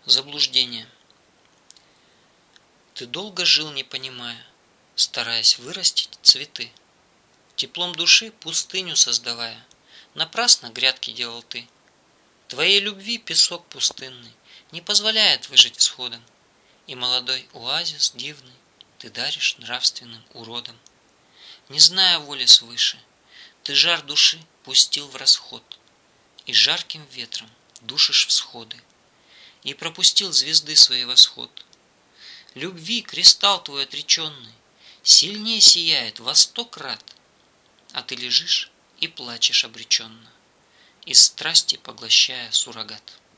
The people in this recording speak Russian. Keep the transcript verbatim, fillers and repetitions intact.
Заблуждение. Ты долго жил, не понимая, стараясь вырастить цветы, теплом души пустыню создавая. Напрасно грядки делал ты. Твоей любви песок пустынный не позволяет выжить всходом, и молодой оазис дивный ты даришь нравственным уродам. Не зная воли свыше, ты жар души пустил в расход, и жарким ветром душишь всходы, и пропустил звезды своей восход. Любви кристалл твой отреченный сильнее сияет во сто крат, а ты лежишь и плачешь обреченно, из страсти поглощая суррогат.